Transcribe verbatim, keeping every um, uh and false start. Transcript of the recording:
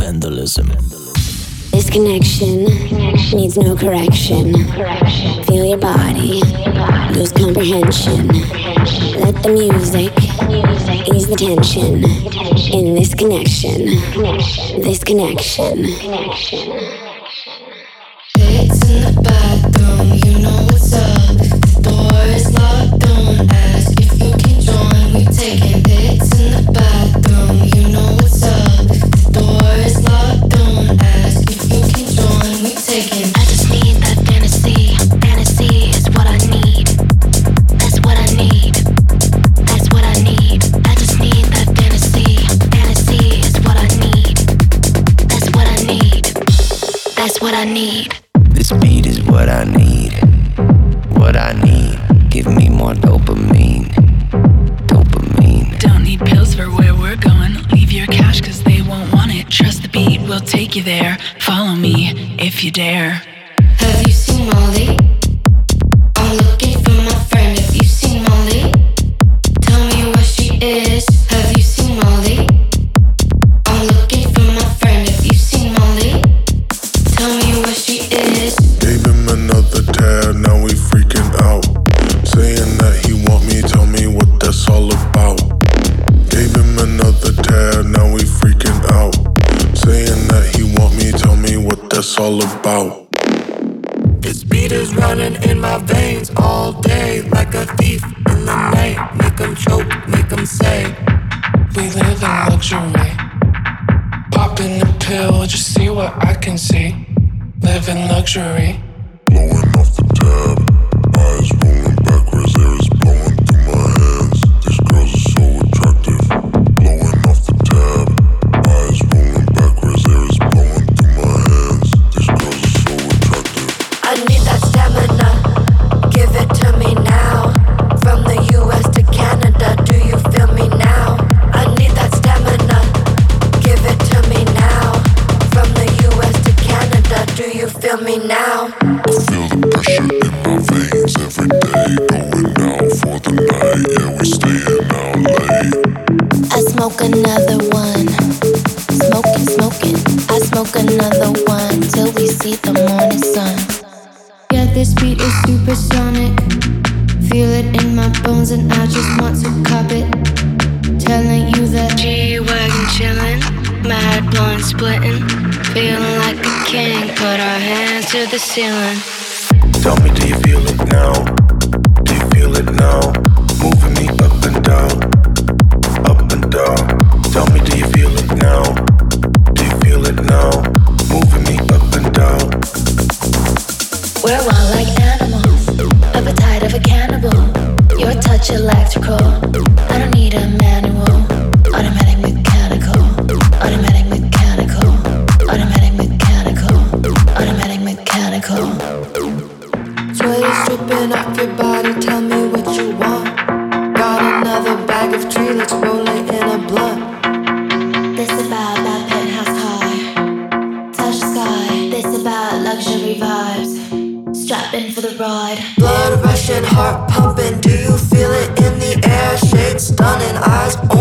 Vandalism. This connection needs no correction. Feel your body, lose comprehension. Let the music ease the tension. In this connection, this connection. It's in the bathroom, you know what's up. The door is locked, don't ask if you can join. We taking hits in the bathroom, you know what's up. The door is locked, don't ask if you can join. We taking. I just need that fantasy. Fantasy is what I need. That's what I need. That's what I need. I just need that fantasy. Fantasy is what I need. That's what I need. That's what I need. This beat is what I need, what I need. Give me more dopamine, dopamine. Don't need pills for where we're going. Leave your cash cause they won't want it. Trust the beat, we'll take you there. Follow me if you dare. Have you seen Molly? I'm looking for my friend. Have you seen Molly? Tell me where she is. Have you seen Molly? I'm looking for my friend. Have you seen Molly? Tell me where she is. Gave him another tab, now we freaking out. Saying that he want me, tell me what that's all about. Gave him another tab, now we freaking out. Saying that he want me, tell me what that's all about. This beat is running in my veins all day, like a thief in the night. Make 'em choke, make 'em say, we live in luxury. Popping a pill, just see what I can see. Live in luxury. Blowing off the tab, eyes rolling backwards, air is blowing through my hands. These girls are so attractive. Blowing off the tab, eyes rolling backwards, air is blowing through my hands. These girls are so attractive. I need that stamina, give it to me now. From the U S to Canada, do you feel me now? I need that stamina, give it to me now. From the U S to Canada, do you feel me now? I feel the pressure in my veins every day. Going out for the night, yeah, we staying out late. I smoke another one. Smoking, smoking. I smoke another one till we see the morning sun. Yeah, this beat is supersonic. Feel it in my bones and I just want to cop it. Telling you that G-Wagon chillin', mad blunt splitting. Feeling like a king, put our hands to the ceiling. Tell me, do you feel it now? Do you feel it now? Moving me up and down, up and down. Tell me, do you feel it now? Do you feel it now? Moving me up and down. We're wild like animals, appetite of a cannibal. Your touch electrical, I don't need a manual. Automatic mechanical, automatic mechanical, automatic mechanical, automatic mechanical. Sweaty stripping off your body, tell me what you want. Got another bag of tree, let's roll it in a blunt. This about that penthouse high, touch the sky. This about luxury vibes, strap in for the ride. Blood rushing, heart pumping, do you feel it in the air? Shades stunning, eyes